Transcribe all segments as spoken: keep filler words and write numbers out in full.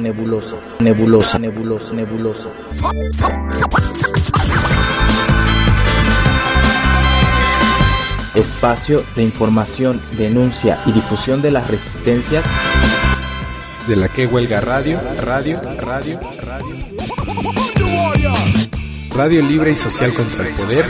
nebuloso, nebuloso, nebuloso, nebuloso. Espacio de información, denuncia y difusión de las resistencias de la que huelga radio, radio, radio, radio. Radio libre y social contra el poder.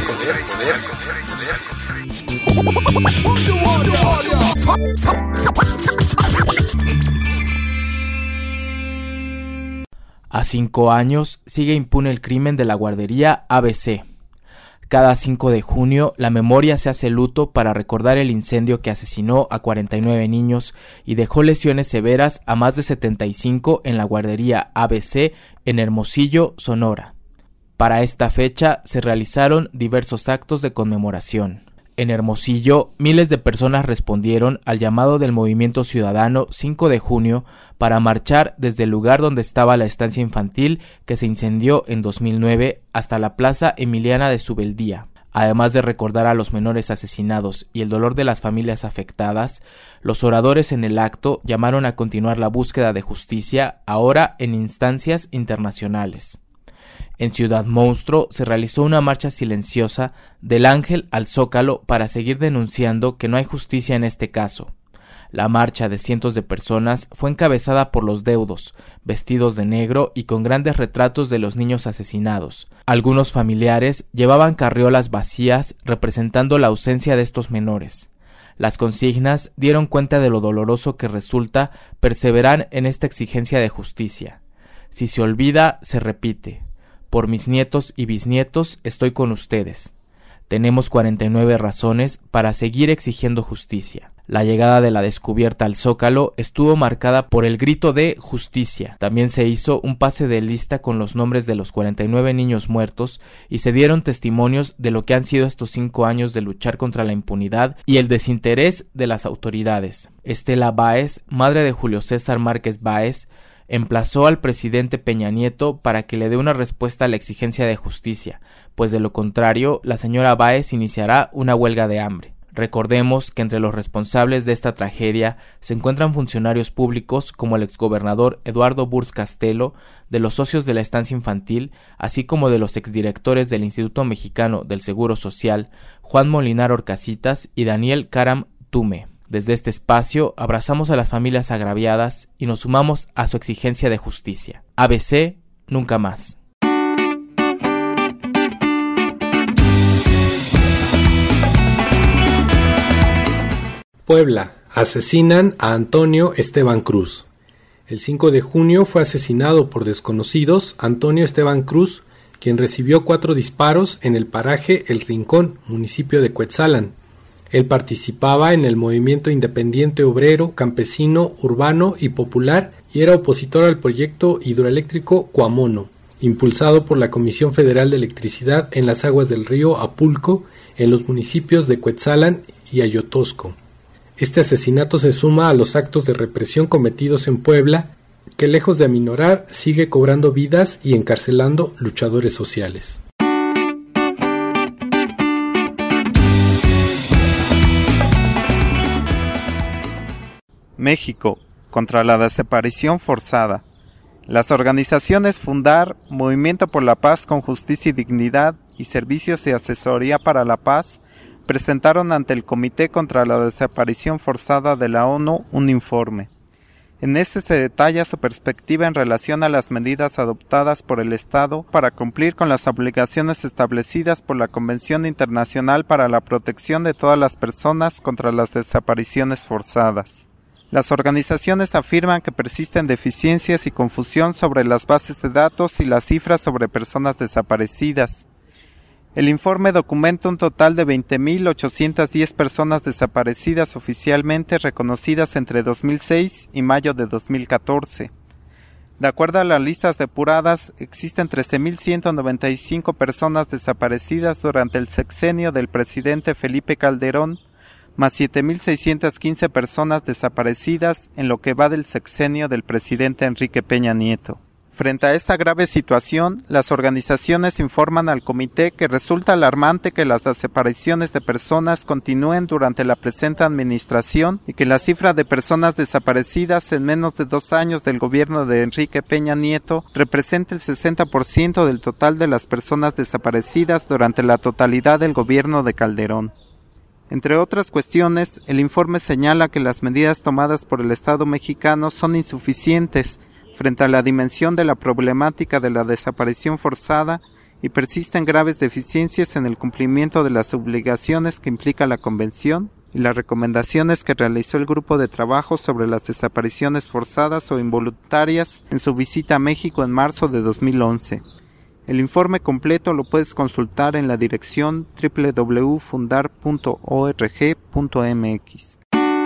A cinco años sigue impune el crimen de la guardería A B C. Cada cinco de junio, la memoria se hace luto para recordar el incendio que asesinó a cuarenta y nueve niños y dejó lesiones severas a más de setenta y cinco en la guardería A B C en Hermosillo, Sonora. Para esta fecha se realizaron diversos actos de conmemoración. En Hermosillo, miles de personas respondieron al llamado del movimiento ciudadano cinco de junio para marchar desde el lugar donde estaba la estancia infantil que se incendió en dos mil nueve hasta la Plaza Emiliana de Subeldía. Además de recordar a los menores asesinados y el dolor de las familias afectadas, los oradores en el acto llamaron a continuar la búsqueda de justicia, ahora en instancias internacionales. En Ciudad Monstruo se realizó una marcha silenciosa del Ángel al Zócalo para seguir denunciando que no hay justicia en este caso. La marcha de cientos de personas fue encabezada por los deudos, vestidos de negro y con grandes retratos de los niños asesinados. Algunos familiares llevaban carriolas vacías representando la ausencia de estos menores. Las consignas dieron cuenta de lo doloroso que resulta perseverar en esta exigencia de justicia. Si se olvida, se repite. Por mis nietos y bisnietos estoy con ustedes. Tenemos cuarenta y nueve razones para seguir exigiendo justicia. La llegada de la descubierta al Zócalo estuvo marcada por el grito de justicia. También se hizo un pase de lista con los nombres de los cuarenta y nueve niños muertos y se dieron testimonios de lo que han sido estos cinco años de luchar contra la impunidad y el desinterés de las autoridades. Estela Báez, madre de Julio César Márquez Báez, emplazó al presidente Peña Nieto para que le dé una respuesta a la exigencia de justicia, pues de lo contrario, la señora Báez iniciará una huelga de hambre. Recordemos que entre los responsables de esta tragedia se encuentran funcionarios públicos como el exgobernador Eduardo Burz Castelo, de los socios de la estancia infantil, así como de los exdirectores del Instituto Mexicano del Seguro Social, Juan Molinar Orcasitas y Daniel Caram Tume. Desde este espacio abrazamos a las familias agraviadas y nos sumamos a su exigencia de justicia. A B C, nunca más. Puebla. Asesinan a Antonio Esteban Cruz. El cinco de junio fue asesinado por desconocidos Antonio Esteban Cruz, quien recibió cuatro disparos en el paraje El Rincón, municipio de Cuetzalan. Él participaba en el movimiento independiente obrero, campesino, urbano y popular y era opositor al proyecto hidroeléctrico Cuamono, impulsado por la Comisión Federal de Electricidad en las aguas del río Apulco, en los municipios de Cuetzalan y Ayotosco. Este asesinato se suma a los actos de represión cometidos en Puebla, que lejos de aminorar, sigue cobrando vidas y encarcelando luchadores sociales. México, contra la desaparición forzada. Las organizaciones Fundar, Movimiento por la Paz con Justicia y Dignidad y Servicios de Asesoría para la Paz presentaron ante el Comité contra la Desaparición Forzada de la ONU un informe. En este se detalla su perspectiva en relación a las medidas adoptadas por el Estado para cumplir con las obligaciones establecidas por la Convención Internacional para la Protección de todas las personas contra las desapariciones forzadas. Las organizaciones afirman que persisten deficiencias y confusión sobre las bases de datos y las cifras sobre personas desaparecidas. El informe documenta un total de veinte mil ochocientas diez personas desaparecidas oficialmente reconocidas entre dos mil seis y mayo de dos mil catorce. De acuerdo a las listas depuradas, existen trece mil ciento noventa y cinco personas desaparecidas durante el sexenio del presidente Felipe Calderón, más siete mil seiscientas quince personas desaparecidas en lo que va del sexenio del presidente Enrique Peña Nieto. Frente a esta grave situación, las organizaciones informan al comité que resulta alarmante que las desapariciones de personas continúen durante la presente administración y que la cifra de personas desaparecidas en menos de dos años del gobierno de Enrique Peña Nieto represente el sesenta por ciento del total de las personas desaparecidas durante la totalidad del gobierno de Calderón. Entre otras cuestiones, el informe señala que las medidas tomadas por el Estado mexicano son insuficientes frente a la dimensión de la problemática de la desaparición forzada y persisten graves deficiencias en el cumplimiento de las obligaciones que implica la Convención y las recomendaciones que realizó el Grupo de Trabajo sobre las desapariciones forzadas o involuntarias en su visita a México en marzo de dos mil once. El informe completo lo puedes consultar en la dirección doble u doble u doble u punto fundar punto org punto m x.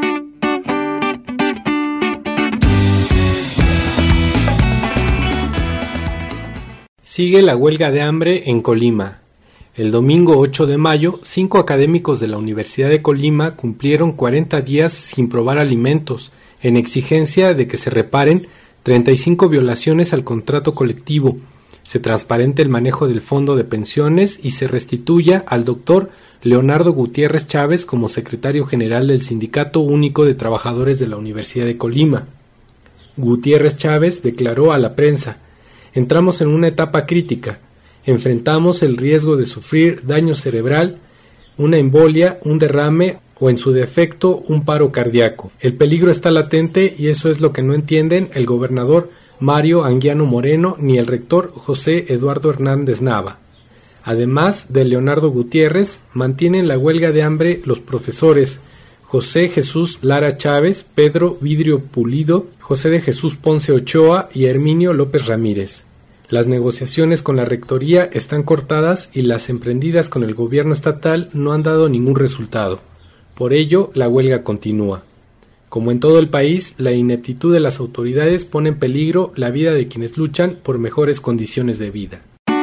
Sigue la huelga de hambre en Colima. El domingo ocho de mayo, cinco académicos de la Universidad de Colima cumplieron cuarenta días sin probar alimentos, en exigencia de que se reparen treinta y cinco violaciones al contrato colectivo, se transparente el manejo del fondo de pensiones y se restituya al doctor Leonardo Gutiérrez Chávez como secretario general del Sindicato Único de Trabajadores de la Universidad de Colima. Gutiérrez Chávez declaró a la prensa: entramos en una etapa crítica, enfrentamos el riesgo de sufrir daño cerebral, una embolia, un derrame o en su defecto un paro cardíaco. El peligro está latente y eso es lo que no entienden el gobernador Mario Anguiano Moreno ni el rector José Eduardo Hernández Nava. Además de Leonardo Gutiérrez, mantienen la huelga de hambre los profesores José Jesús Lara Chávez, Pedro Vidrio Pulido, José de Jesús Ponce Ochoa y Herminio López Ramírez. Las negociaciones con la rectoría están cortadas y las emprendidas con el gobierno estatal no han dado ningún resultado. Por ello, la huelga continúa. Como en todo el país, la ineptitud de las autoridades pone en peligro la vida de quienes luchan por mejores condiciones de vida.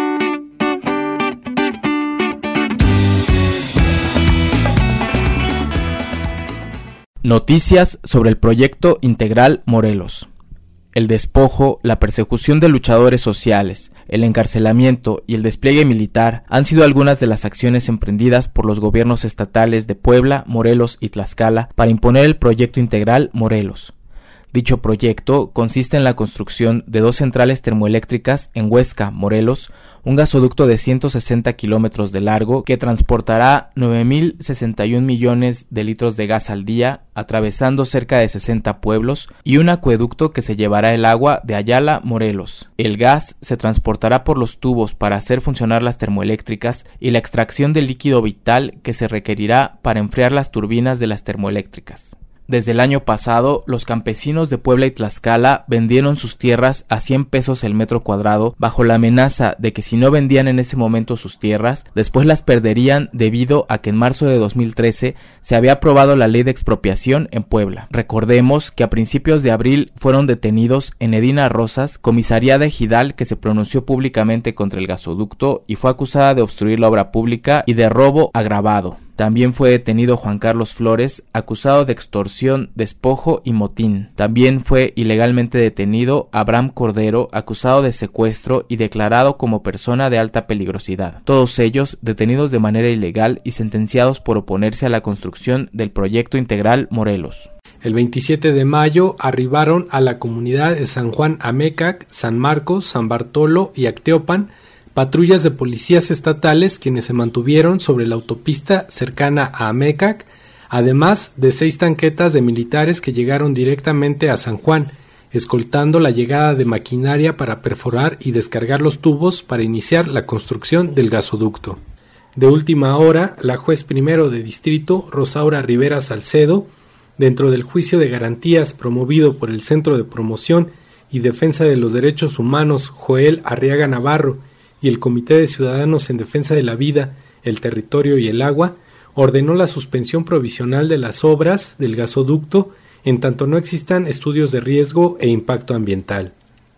Noticias sobre el proyecto Integral Morelos. El despojo, la persecución de luchadores sociales, el encarcelamiento y el despliegue militar han sido algunas de las acciones emprendidas por los gobiernos estatales de Puebla, Morelos y Tlaxcala para imponer el proyecto Integral Morelos. Dicho proyecto consiste en la construcción de dos centrales termoeléctricas en Huesca, Morelos, un gasoducto de ciento sesenta kilómetros de largo que transportará nueve mil sesenta y un millones de litros de gas al día, atravesando cerca de sesenta pueblos, y un acueducto que se llevará el agua de Ayala, Morelos. El gas se transportará por los tubos para hacer funcionar las termoeléctricas y la extracción del líquido vital que se requerirá para enfriar las turbinas de las termoeléctricas. Desde el año pasado, los campesinos de Puebla y Tlaxcala vendieron sus tierras a cien pesos el metro cuadrado bajo la amenaza de que si no vendían en ese momento sus tierras, después las perderían debido a que en marzo de dos mil trece se había aprobado la ley de expropiación en Puebla. Recordemos que a principios de abril fueron detenidos Enedina Rosas, comisaría de Ejidal que se pronunció públicamente contra el gasoducto y fue acusada de obstruir la obra pública y de robo agravado. También fue detenido Juan Carlos Flores, acusado de extorsión, despojo y motín. También fue ilegalmente detenido Abraham Cordero, acusado de secuestro y declarado como persona de alta peligrosidad. Todos ellos detenidos de manera ilegal y sentenciados por oponerse a la construcción del proyecto Integral Morelos. El veintisiete de mayo arribaron a la comunidad de San Juan Amecac, San Marcos, San Bartolo y Acteopan patrullas de policías estatales quienes se mantuvieron sobre la autopista cercana a Amecac, además de seis tanquetas de militares que llegaron directamente a San Juan, escoltando la llegada de maquinaria para perforar y descargar los tubos para iniciar la construcción del gasoducto. De última hora, la juez primero de distrito, Rosaura Rivera Salcedo, dentro del juicio de garantías promovido por el Centro de Promoción y Defensa de los Derechos Humanos Joel Arriaga Navarro y el Comité de Ciudadanos en Defensa de la Vida, el Territorio y el Agua, ordenó la suspensión provisional de las obras del gasoducto en tanto no existan estudios de riesgo e impacto ambiental.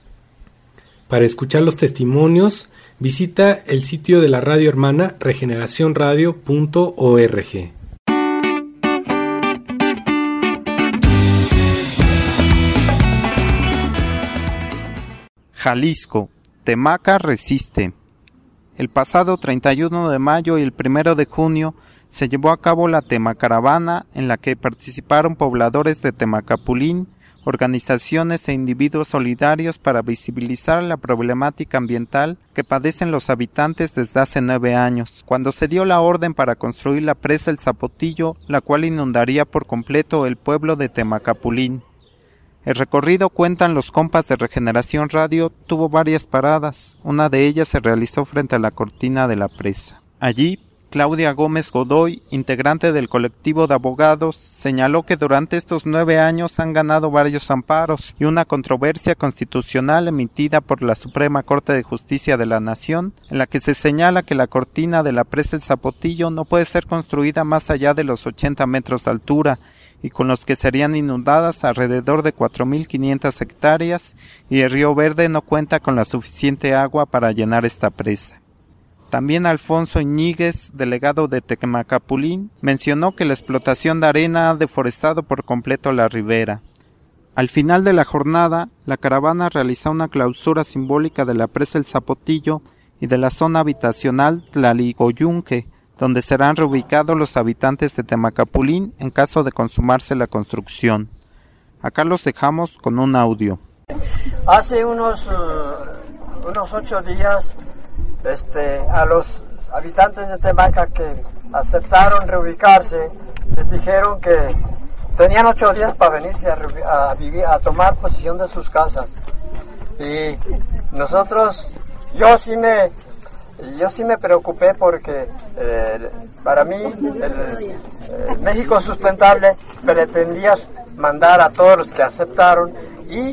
Para escuchar los testimonios, visita el sitio de la radio hermana regeneración radio punto org. Jalisco. Temaca resiste. El pasado treinta y uno de mayo y el primero de junio se llevó a cabo la Temacaravana, en la que participaron pobladores de Temacapulín, organizaciones e individuos solidarios para visibilizar la problemática ambiental que padecen los habitantes desde hace nueve años, cuando se dio la orden para construir la presa El Zapotillo, la cual inundaría por completo el pueblo de Temacapulín. El recorrido, cuentan los compas de Regeneración Radio, tuvo varias paradas. Una de ellas se realizó frente a la cortina de la presa. Allí, Claudia Gómez Godoy, integrante del colectivo de abogados, señaló que durante estos nueve años han ganado varios amparos y una controversia constitucional emitida por la Suprema Corte de Justicia de la Nación, en la que se señala que la cortina de la presa El Zapotillo no puede ser construida más allá de los ochenta metros de altura, y con los que serían inundadas alrededor de cuatro mil quinientas hectáreas, y el Río Verde no cuenta con la suficiente agua para llenar esta presa. También Alfonso Iñiguez, delegado de Temacapulín, mencionó que la explotación de arena ha deforestado por completo la ribera. Al final de la jornada, la caravana realizó una clausura simbólica de la presa El Zapotillo y de la zona habitacional Tlaligoyunque, donde serán reubicados los habitantes de Temacapulín en caso de consumarse la construcción. Acá los dejamos con un audio. Hace unos, uh, unos ocho días, este, a los habitantes de Temaca que aceptaron reubicarse, les dijeron que tenían ocho días para venirse a, a, vivir, a tomar posesión de sus casas. Y nosotros, yo sí me... Yo sí me preocupé porque eh, para mí el, el México Sustentable pretendía mandar a todos los que aceptaron y,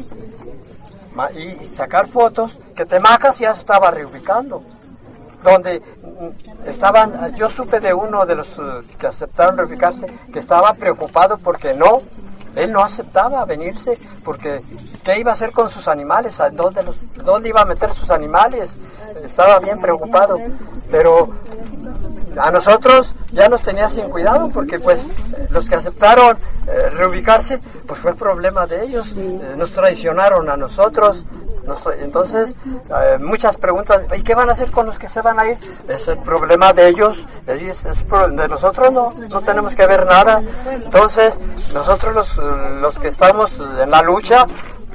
y sacar fotos que Temaca ya se estaba reubicando, donde estaban, yo supe de uno de los que aceptaron reubicarse que estaba preocupado porque no, él no aceptaba venirse porque ¿qué iba a hacer con sus animales? ¿Dónde, los, dónde iba a meter sus animales? Estaba bien preocupado, pero a nosotros ya nos tenía sin cuidado porque pues los que aceptaron eh, reubicarse pues fue problema de ellos, eh, nos traicionaron a nosotros, nos, entonces eh, muchas preguntas, ¿y qué van a hacer con los que se van a ir? Es el problema de ellos, es, es de nosotros no, no tenemos que ver nada. Entonces nosotros los, los que estamos en la lucha,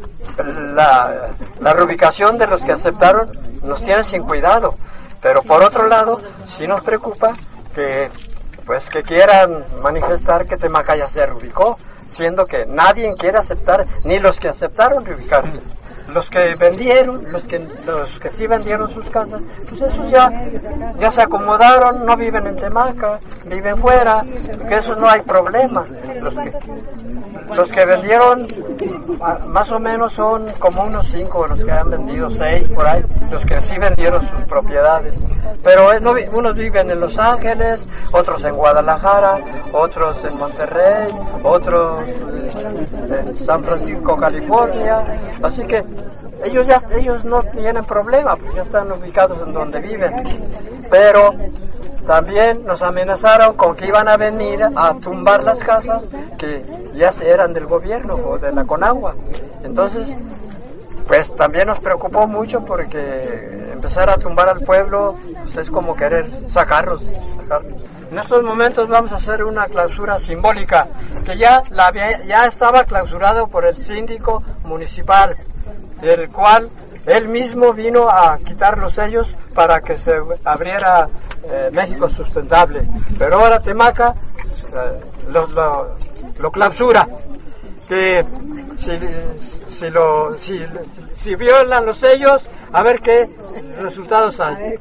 la, la reubicación de los que aceptaron nos tiene sin cuidado, pero por otro lado sí nos preocupa que pues que quieran manifestar que Temaca ya se reubicó, siendo que nadie quiere aceptar, ni los que aceptaron reubicarse. Los que vendieron, los que los que sí vendieron sus casas, pues esos ya, ya se acomodaron, no viven en Temaca, viven fuera, que eso no hay problema. Los que, los que vendieron más o menos son como unos cinco, los que han vendido seis por ahí, los que sí vendieron sus propiedades. Pero no, unos viven en Los Ángeles, otros en Guadalajara, otros en Monterrey, otros en San Francisco, California. Así que ellos ya ellos no tienen problema, pues ya están ubicados en donde viven. Pero también nos amenazaron con que iban a venir a tumbar las casas que ya eran del gobierno o de la Conagua. Entonces, pues también nos preocupó mucho porque empezar a tumbar al pueblo pues es como querer sacarlos, sacarlos. En estos momentos vamos a hacer una clausura simbólica que ya, la, ya estaba clausurado por el síndico municipal, el cual él mismo vino a quitar los sellos para que se abriera eh, México Sustentable. Pero ahora Temaca eh, lo, lo, lo clausura. Que si, si, lo, si, si violan los sellos, a ver qué resultados hay.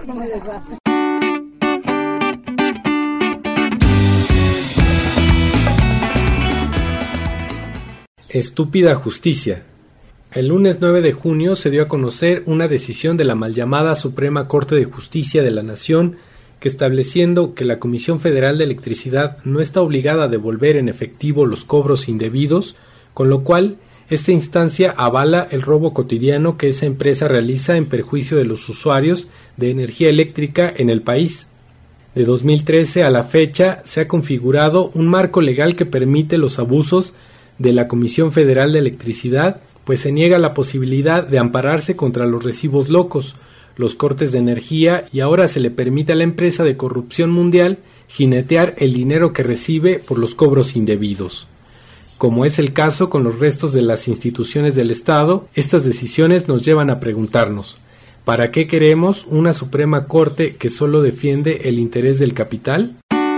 Estúpida justicia. El lunes nueve de junio se dio a conocer una decisión de la mal llamada Suprema Corte de Justicia de la Nación que, estableciendo que la Comisión Federal de Electricidad no está obligada a devolver en efectivo los cobros indebidos, con lo cual esta instancia avala el robo cotidiano que esa empresa realiza en perjuicio de los usuarios de energía eléctrica en el país. De dos mil trece a la fecha se ha configurado un marco legal que permite los abusos de la Comisión Federal de Electricidad, pues se niega la posibilidad de ampararse contra los recibos locos, los cortes de energía, y ahora se le permite a la empresa de corrupción mundial jinetear el dinero que recibe por los cobros indebidos. Como es el caso con los restos de las instituciones del Estado, estas decisiones nos llevan a preguntarnos: ¿para qué queremos una Suprema Corte que solo defiende el interés del capital?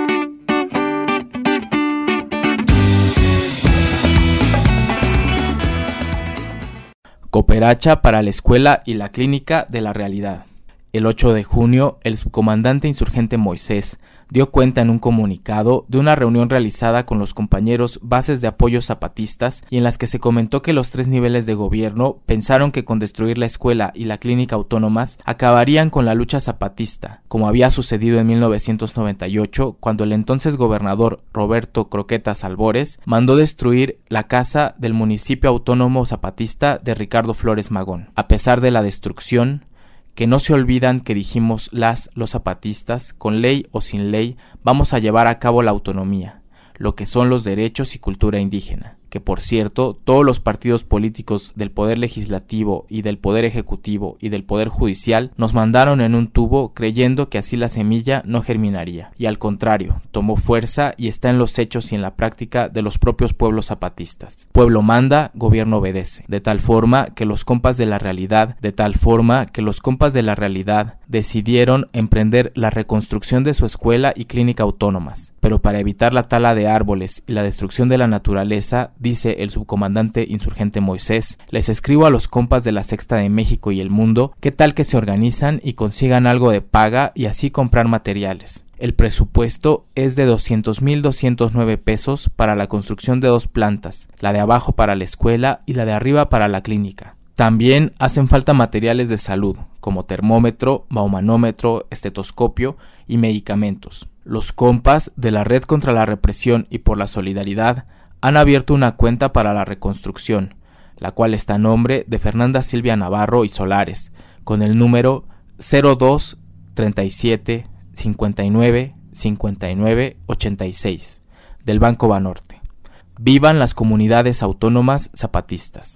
Cooperacha para la escuela y la clínica de la realidad. El ocho de junio, el subcomandante insurgente Moisés dio cuenta en un comunicado de una reunión realizada con los compañeros bases de apoyo zapatistas y en las que se comentó que los tres niveles de gobierno pensaron que con destruir la escuela y la clínica autónomas acabarían con la lucha zapatista, como había sucedido en mil novecientos noventa y ocho cuando el entonces gobernador Roberto Croquetas Albores mandó destruir la casa del municipio autónomo zapatista de Ricardo Flores Magón. A pesar de la destrucción, que no se olvidan que dijimos las, los zapatistas, con ley o sin ley, vamos a llevar a cabo la autonomía, lo que son los derechos y cultura indígena, que por cierto, todos los partidos políticos del Poder Legislativo y del Poder Ejecutivo y del Poder Judicial nos mandaron en un tubo creyendo que así la semilla no germinaría, y al contrario, tomó fuerza y está en los hechos y en la práctica de los propios pueblos zapatistas. Pueblo manda, gobierno obedece, de tal forma que los compas de la realidad, de tal forma que los compas de la realidad decidieron emprender la reconstrucción de su escuela y clínica autónomas, pero para evitar la tala de árboles y la destrucción de la naturaleza, dice el subcomandante insurgente Moisés, les escribo a los compas de la Sexta de México y el mundo, qué tal que se organizan y consigan algo de paga y así comprar materiales. El presupuesto es de doscientos mil doscientos nueve pesos para la construcción de dos plantas, la de abajo para la escuela y la de arriba para la clínica. También hacen falta materiales de salud, como termómetro, baumanómetro, estetoscopio y medicamentos. Los compas de la Red contra la Represión y por la Solidaridad han abierto una cuenta para la reconstrucción, la cual está a nombre de Fernanda Silvia Navarro y Solares, con el número cero dos treinta y siete cincuenta y nueve cincuenta y nueve ochenta y seis del Banco Banorte. Vivan las comunidades autónomas zapatistas.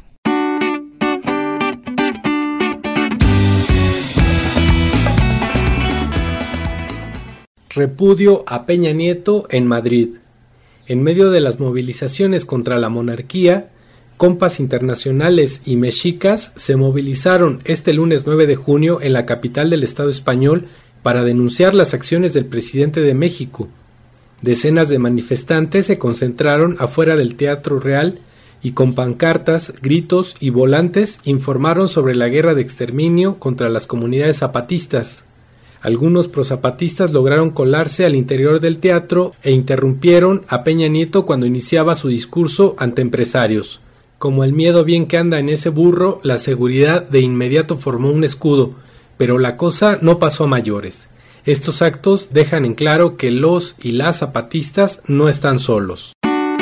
Repudio a Peña Nieto en Madrid. En medio de las movilizaciones contra la monarquía, compas internacionales y mexicas se movilizaron este lunes nueve de junio en la capital del Estado español para denunciar las acciones del presidente de México. Decenas de manifestantes se concentraron afuera del Teatro Real y con pancartas, gritos y volantes informaron sobre la guerra de exterminio contra las comunidades zapatistas. Algunos prozapatistas lograron colarse al interior del teatro e interrumpieron a Peña Nieto cuando iniciaba su discurso ante empresarios. Como el miedo bien que anda en ese burro, la seguridad de inmediato formó un escudo, pero la cosa no pasó a mayores. Estos actos dejan en claro que los y las zapatistas no están solos.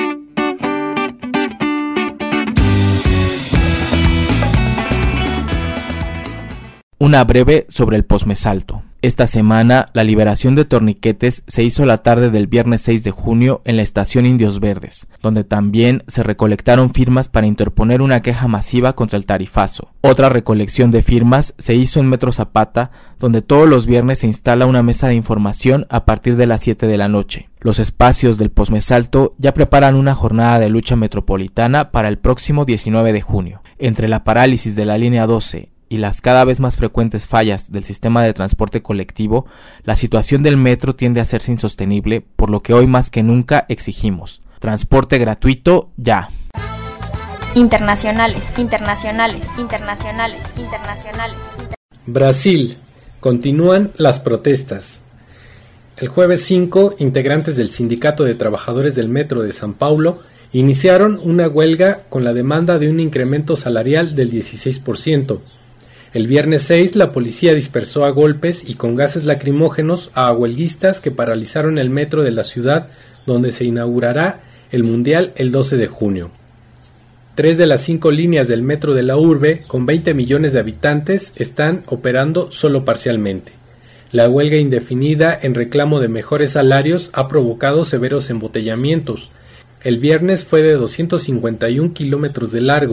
Una breve sobre el posmesalto. Esta semana, la liberación de torniquetes se hizo la tarde del viernes seis de junio en la estación Indios Verdes, donde también se recolectaron firmas para interponer una queja masiva contra el tarifazo. Otra recolección de firmas se hizo en Metro Zapata, donde todos los viernes se instala una mesa de información a partir de las siete de la noche. Los espacios del posmesalto ya preparan una jornada de lucha metropolitana para el próximo diecinueve de junio. Entre la parálisis de la línea doce y las cada vez más frecuentes fallas del sistema de transporte colectivo, la situación del metro tiende a hacerse insostenible, por lo que hoy más que nunca exigimos transporte gratuito ya. Internacionales, internacionales, internacionales, internacionales. Brasil. Continúan las protestas. El jueves cinco, integrantes del Sindicato de Trabajadores del Metro de São Paulo iniciaron una huelga con la demanda de un incremento salarial del dieciséis por ciento. El viernes seis, la policía dispersó a golpes y con gases lacrimógenos a huelguistas que paralizaron el metro de la ciudad, donde se inaugurará el Mundial el doce de junio. Tres de las cinco líneas del metro de la urbe, con veinte millones de habitantes, están operando solo parcialmente. La huelga indefinida en reclamo de mejores salarios ha provocado severos embotellamientos. El viernes fue de doscientos cincuenta y un kilómetros de largo.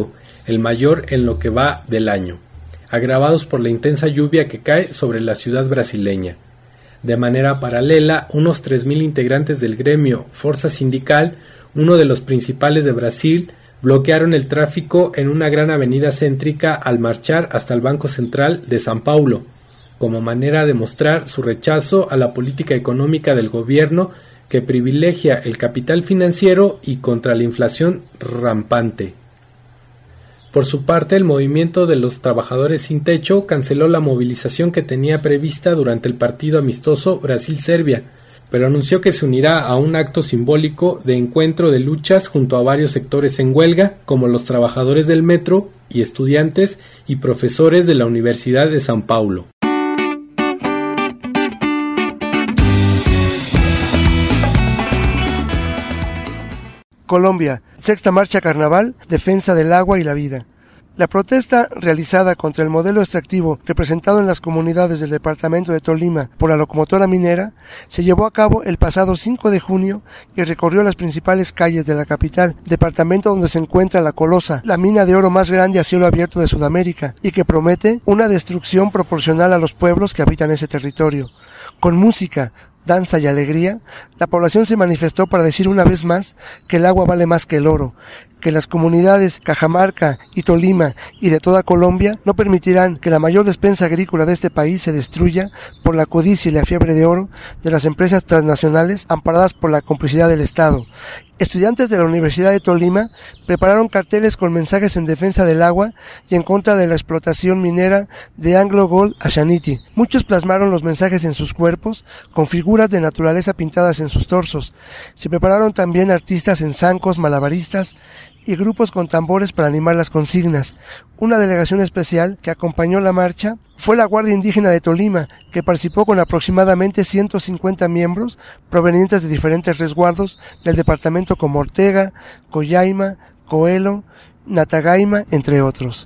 el mayor en lo que va del año, agravados por la intensa lluvia que cae sobre la ciudad brasileña. De manera paralela, unos tres mil integrantes del gremio Força Sindical, uno de los principales de Brasil, bloquearon el tráfico en una gran avenida céntrica al marchar hasta el Banco Central de São Paulo, como manera de mostrar su rechazo a la política económica del gobierno que privilegia el capital financiero y contra la inflación rampante. Por su parte, el movimiento de los trabajadores sin techo canceló la movilización que tenía prevista durante el partido amistoso Brasil-Serbia, pero anunció que se unirá a un acto simbólico de encuentro de luchas junto a varios sectores en huelga, como los trabajadores del metro y estudiantes y profesores de la Universidad de São Paulo. Colombia, sexta marcha carnaval, defensa del agua y la vida. La protesta realizada contra el modelo extractivo representado en las comunidades del departamento de Tolima por la locomotora minera se llevó a cabo el pasado cinco de junio y recorrió las principales calles de la capital, departamento donde se encuentra La Colosa, la mina de oro más grande a cielo abierto de Sudamérica y que promete una destrucción proporcional a los pueblos que habitan ese territorio. Con música, danza y alegría, la población se manifestó para decir una vez más que el agua vale más que el oro, que las comunidades Cajamarca y Tolima y de toda Colombia no permitirán que la mayor despensa agrícola de este país se destruya por la codicia y la fiebre de oro de las empresas transnacionales amparadas por la complicidad del Estado. Estudiantes de la Universidad de Tolima prepararon carteles con mensajes en defensa del agua y en contra de la explotación minera de Anglo Gold Ashanti. Muchos plasmaron los mensajes en sus cuerpos con figuras de naturaleza pintadas en sus torsos. Se prepararon también artistas en zancos, malabaristas y grupos con tambores para animar las consignas. Una delegación especial que acompañó la marcha fue la Guardia Indígena de Tolima, que participó con aproximadamente ciento cincuenta miembros provenientes de diferentes resguardos del departamento como Ortega, Collaima, Coelho, Natagaima, entre otros.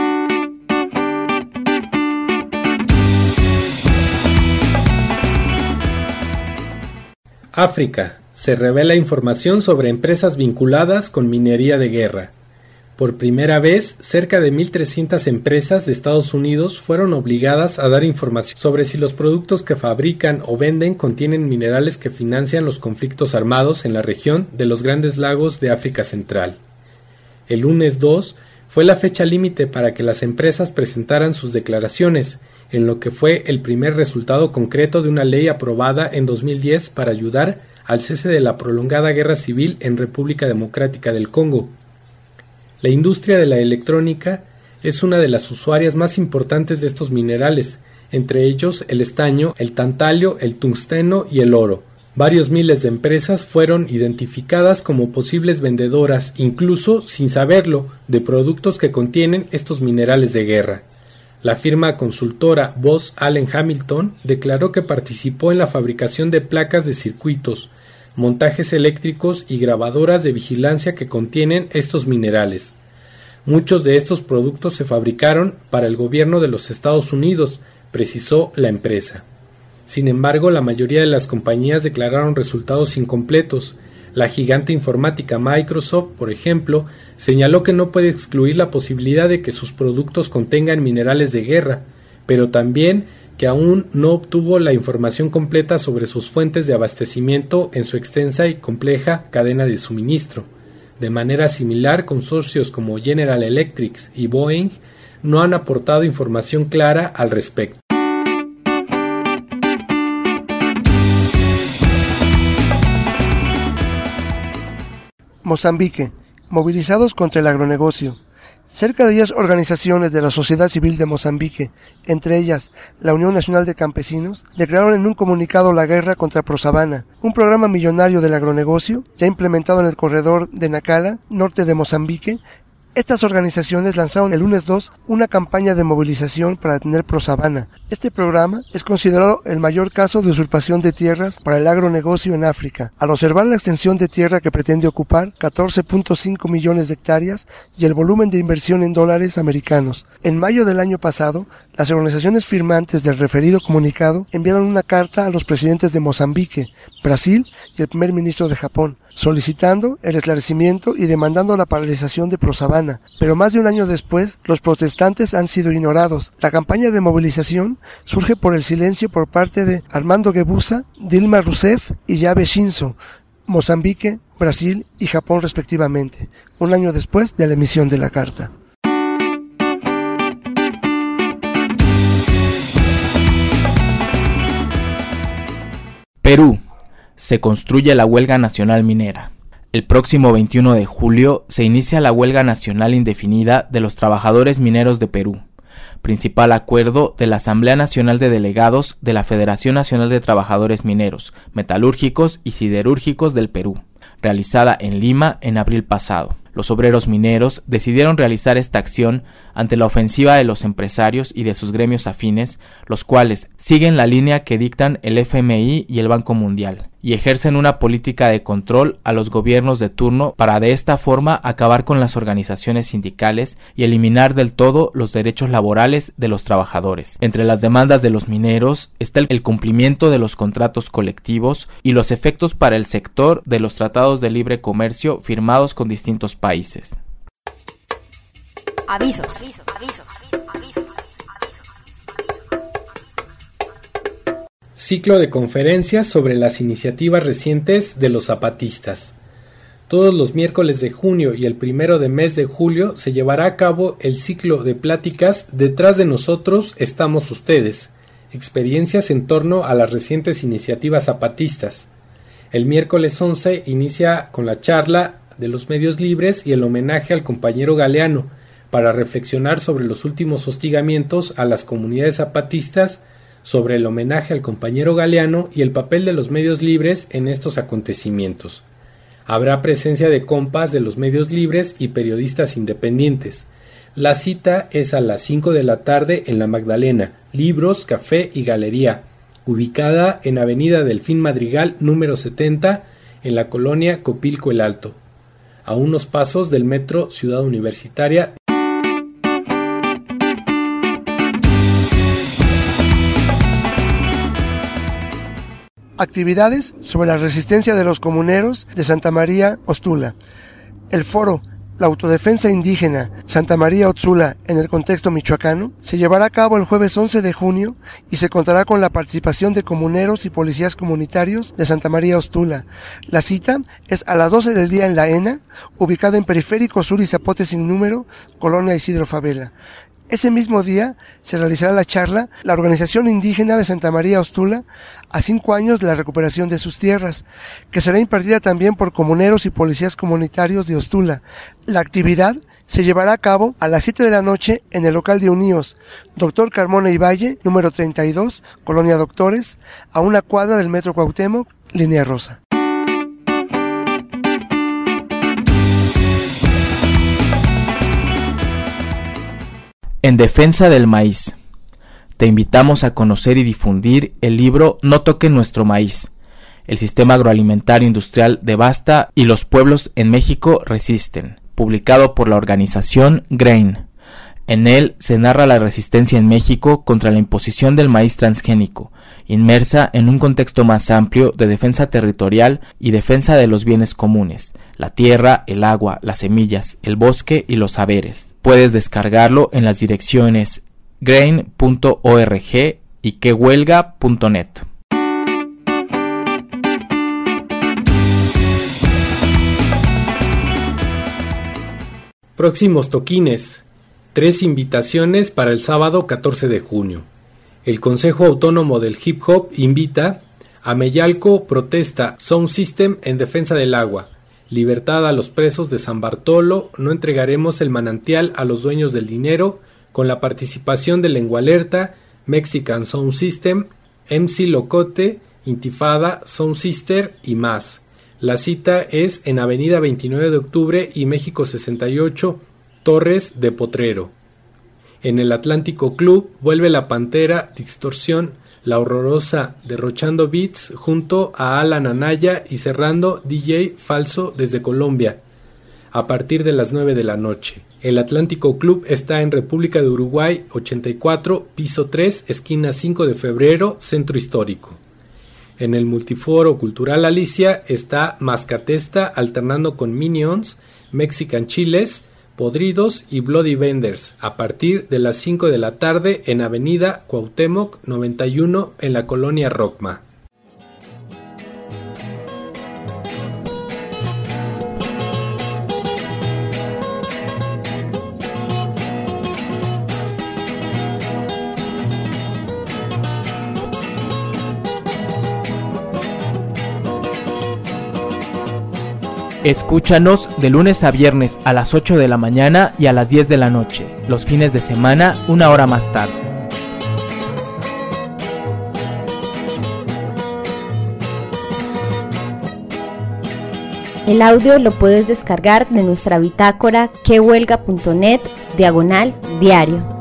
África. Se revela información sobre empresas vinculadas con minería de guerra. Por primera vez, cerca de mil trescientas empresas de Estados Unidos fueron obligadas a dar información sobre si los productos que fabrican o venden contienen minerales que financian los conflictos armados en la región de los Grandes Lagos de África Central. El lunes dos fue la fecha límite para que las empresas presentaran sus declaraciones, en lo que fue el primer resultado concreto de una ley aprobada en dos mil diez para ayudar al cese de la prolongada guerra civil en República Democrática del Congo. La industria de la electrónica es una de las usuarias más importantes de estos minerales, entre ellos el estaño, el tantalio, el tungsteno y el oro. Varios miles de empresas fueron identificadas como posibles vendedoras, incluso sin saberlo, de productos que contienen estos minerales de guerra. La firma consultora Booz Allen Hamilton declaró que participó en la fabricación de placas de circuitos, montajes eléctricos y grabadoras de vigilancia que contienen estos minerales. Muchos de estos productos se fabricaron para el gobierno de los Estados Unidos, precisó la empresa. Sin embargo, la mayoría de las compañías declararon resultados incompletos. La gigante informática Microsoft, por ejemplo, señaló que no puede excluir la posibilidad de que sus productos contengan minerales de guerra, pero también que aún no obtuvo la información completa sobre sus fuentes de abastecimiento en su extensa y compleja cadena de suministro. De manera similar, consorcios como General Electric y Boeing no han aportado información clara al respecto. Mozambique, movilizados contra el agronegocio. Cerca de diez organizaciones de la sociedad civil de Mozambique, entre ellas la Unión Nacional de Campesinos, declararon en un comunicado la guerra contra Prosavana, un programa millonario del agronegocio ya implementado en el corredor de Nacala, norte de Mozambique. Estas organizaciones lanzaron el lunes dos una campaña de movilización para detener Prosavana. Este programa es considerado el mayor caso de usurpación de tierras para el agronegocio en África, al observar la extensión de tierra que pretende ocupar catorce punto cinco millones de hectáreas y el volumen de inversión en dólares americanos. En mayo del año pasado, las organizaciones firmantes del referido comunicado enviaron una carta a los presidentes de Mozambique, Brasil y el primer ministro de Japón, solicitando el esclarecimiento y demandando la paralización de ProSabana, pero más de un año después, los protestantes han sido ignorados. La campaña de movilización surge por el silencio por parte de Armando Guebuza, Dilma Rousseff y Jabe Shinzo, Mozambique, Brasil y Japón respectivamente, un año después de la emisión de la carta. Perú. Se construye la huelga nacional minera. El próximo veintiuno de julio se inicia la huelga nacional indefinida de los trabajadores mineros de Perú, principal acuerdo de la Asamblea Nacional de Delegados de la Federación Nacional de Trabajadores Mineros, Metalúrgicos y Siderúrgicos del Perú, realizada en Lima en abril pasado. Los obreros mineros decidieron realizar esta acción ante la ofensiva de los empresarios y de sus gremios afines, los cuales siguen la línea que dictan el F M I y el Banco Mundial, y ejercen una política de control a los gobiernos de turno para de esta forma acabar con las organizaciones sindicales y eliminar del todo los derechos laborales de los trabajadores. Entre las demandas de los mineros está el cumplimiento de los contratos colectivos y los efectos para el sector de los tratados de libre comercio firmados con distintos países. Avisos, avisos, avisos, avisos, avisos. Ciclo de conferencias sobre las iniciativas recientes de los zapatistas. Todos los miércoles de junio y el primero de mes de julio se llevará a cabo el ciclo de pláticas Detrás de nosotros estamos ustedes, experiencias en torno a las recientes iniciativas zapatistas. El miércoles once inicia con la charla de los medios libres y el homenaje al compañero Galeano, para reflexionar sobre los últimos hostigamientos a las comunidades zapatistas, sobre el homenaje al compañero Galeano y el papel de los medios libres en estos acontecimientos. Habrá presencia de compas de los medios libres y periodistas independientes. La cita es a las cinco de la tarde en La Magdalena, Libros, Café y Galería, ubicada en Avenida Delfín Madrigal número setenta, en la colonia Copilco el Alto, a unos pasos del metro Ciudad Universitaria. Actividades sobre la resistencia de los comuneros de Santa María Ostula. El foro La Autodefensa Indígena Santa María Otzula en el contexto michoacano se llevará a cabo el jueves once de junio y se contará con la participación de comuneros y policías comunitarios de Santa María Ostula. La cita es a las doce del día en La ENA, ubicada en Periférico Sur y Zapote sin número, Colonia Isidro Favela. Ese mismo día se realizará la charla La Organización Indígena de Santa María Ostula a cinco años de la recuperación de sus tierras, que será impartida también por comuneros y policías comunitarios de Ostula. La actividad se llevará a cabo a las siete de la noche en el local de Uníos, Doctor Carmona y Valle, número treinta y dos, Colonia Doctores, a una cuadra del Metro Cuauhtémoc, Línea Rosa. En defensa del maíz. Te invitamos a conocer y difundir el libro No toquen nuestro maíz. El sistema agroalimentario industrial devasta y los pueblos en México resisten, publicado por la organización Grain. En él se narra la resistencia en México contra la imposición del maíz transgénico, inmersa en un contexto más amplio de defensa territorial y defensa de los bienes comunes, la tierra, el agua, las semillas, el bosque y los saberes. Puedes descargarlo en las direcciones grain punto org y quehuelga punto net. Próximos toquines. Tres invitaciones para el sábado catorce de junio. El Consejo Autónomo del Hip Hop invita a Meyalco protesta Sound System en defensa del agua. Libertad a los presos de San Bartolo, no entregaremos el manantial a los dueños del dinero, con la participación de Lengua Alerta, Mexican Sound System, M C Locote, Intifada, Sound Sister y más. La cita es en Avenida veintinueve de octubre y México sesenta y ocho, Torres de Potrero. En el Atlántico Club vuelve la Pantera, Distorsión, La Horrorosa, Derrochando Beats junto a Alan Anaya y cerrando D J Falso desde Colombia, a partir de las nueve de la noche. El Atlántico Club está en República de Uruguay ochenta y cuatro, piso tres, esquina cinco de febrero, Centro Histórico. En el multiforo cultural Alicia está Mascatesta alternando con Minions, Mexican Chiles, Podridos y Bloody Vendors a partir de las cinco de la tarde en Avenida Cuauhtémoc noventa y uno en la colonia Rocma. Escúchanos de lunes a viernes a las ocho de la mañana y a las diez de la noche, los fines de semana una hora más tarde. El audio lo puedes descargar de nuestra bitácora quehuelga punto net diagonal diario.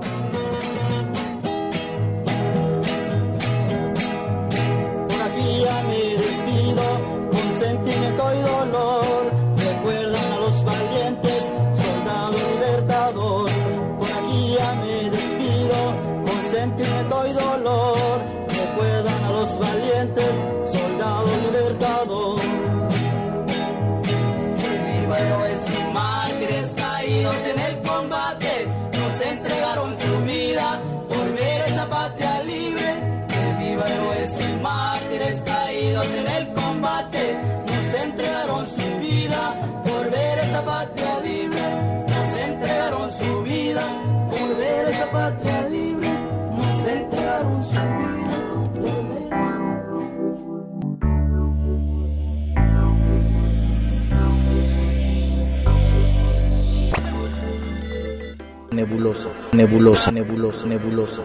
Nebuloso, nebuloso, nebuloso, nebuloso.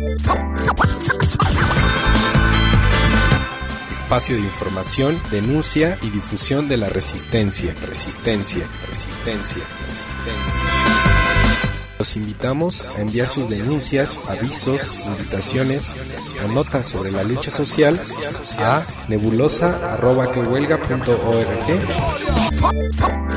Espacio de información, denuncia y difusión de la resistencia, resistencia, resistencia, resistencia. Los invitamos a enviar sus denuncias, avisos, invitaciones o notas sobre la lucha social a nebulosa arroba quehuelga punto org.